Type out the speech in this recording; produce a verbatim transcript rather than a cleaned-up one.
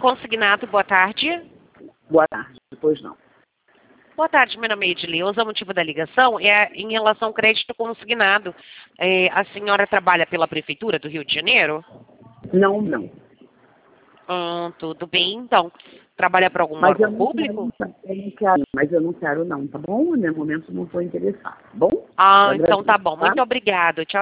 consignado, boa tarde. Boa tarde, depois não. Boa tarde, meu nome é Edileuza. O motivo da ligação é em relação ao crédito consignado. É, a senhora trabalha pela Prefeitura do Rio de Janeiro? Não, não. Hum, tudo bem, então. Trabalha para algum Mas eu órgão não público? quero, eu não quero, mas eu não quero não, tá bom? No momento não estou interessado, tá bom? Ah, Eu então tá agradeço, bom. tá? Muito obrigado. Tchau.